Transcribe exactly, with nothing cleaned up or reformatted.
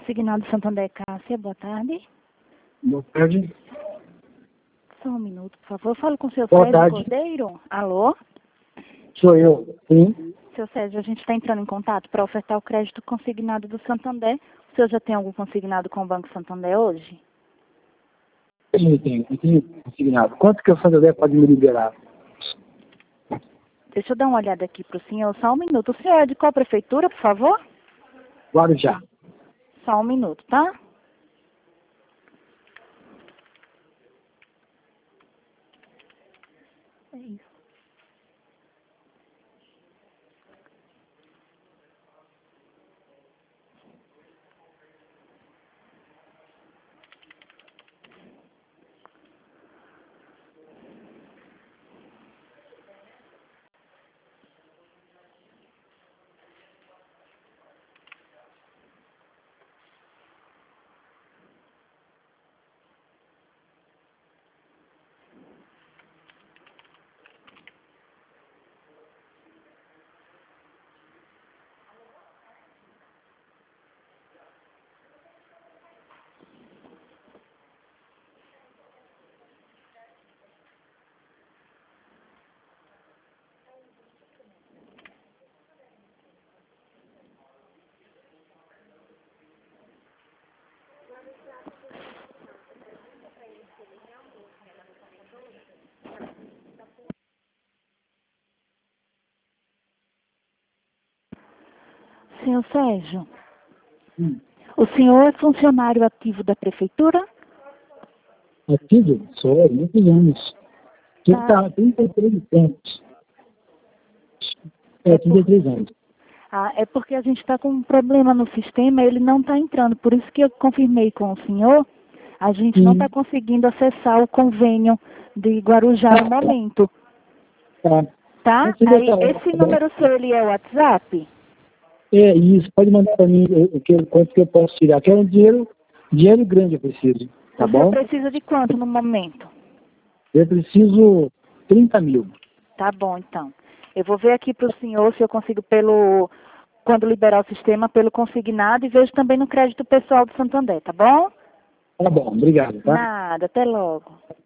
Consignado Santander Cássia, boa tarde. Boa tarde. Só um minuto, por favor. Falo com o seu Boa Sérgio tarde. Cordeiro. Alô? Sou eu, sim. Seu Sérgio, a gente está entrando em contato para ofertar o crédito consignado do Santander. O senhor já tem algum consignado com o Banco Santander hoje? Sim, tenho, eu tenho consignado. Quanto que o Santander pode me liberar? Deixa eu dar uma olhada aqui para o senhor. Só um minuto. O senhor é de qual prefeitura, por favor? Guarujá. Só um minuto, tá? É isso. Senhor Sérgio, Hum. o senhor é funcionário ativo da prefeitura? Ativo? Sou, há muitos anos. Que Tá. tá há trinta e três anos. É, trinta e três anos. Ah, é porque a gente está com um problema no sistema, ele não está entrando. Por isso que eu confirmei com o senhor, a gente não Sim. está conseguindo acessar o convênio de Guarujá no momento, Tá. tá? Mas você Aí, tá- esse número seu, ele é o WhatsApp? É isso, pode mandar para mim o, o que, quanto que eu posso tirar. Que é um dinheiro, dinheiro grande eu preciso, tá O senhor bom? precisa de quanto no momento? Eu preciso trinta mil. Tá bom, então. Eu vou ver aqui para o senhor se eu consigo pelo, quando liberar o sistema, pelo consignado e vejo também no crédito pessoal do Santander, tá bom? Tá bom, obrigado, tá? Nada, até logo.